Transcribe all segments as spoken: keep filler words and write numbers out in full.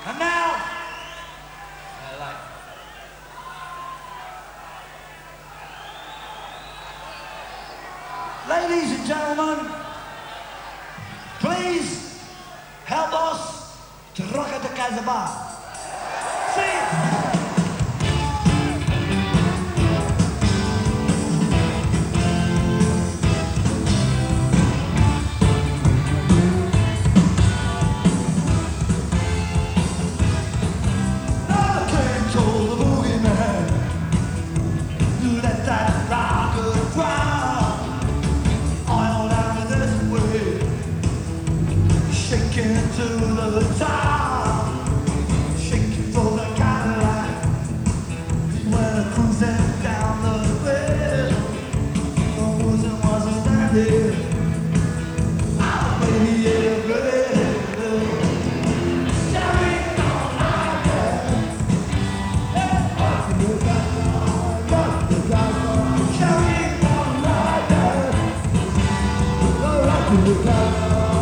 And now, I like ladies and gentlemen, please help us to rock at the Casbah. See? To the top, shaking for the Cadillac. He went cruising down the hill. The wasn't wasn't standing. Ah, baby, yeah, baby. Carrying on like that. Carrying on like that.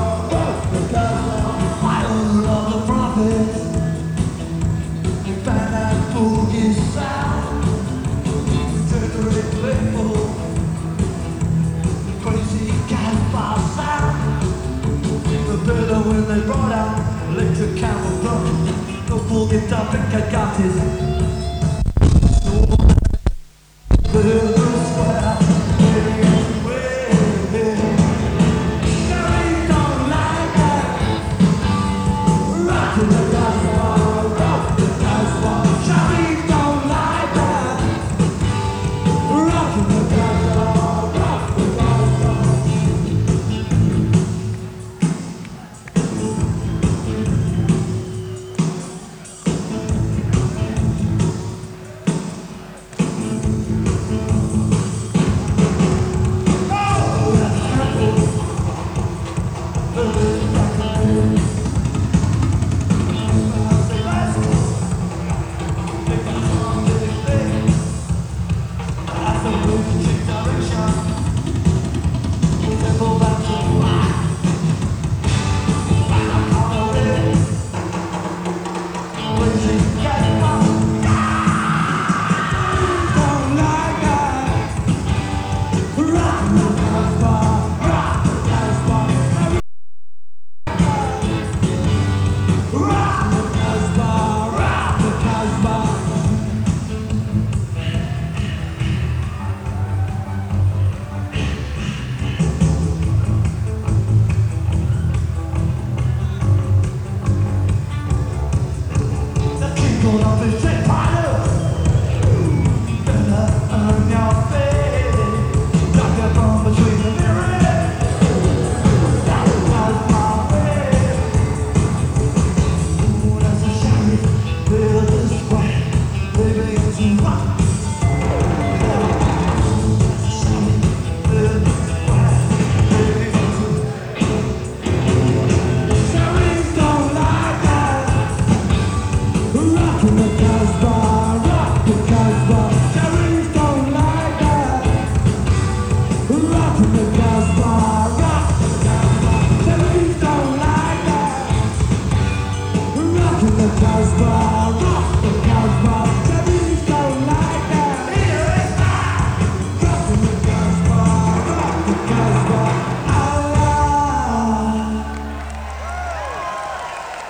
When they brought out electric camel drum, the full guitar pick I got his. Casbah.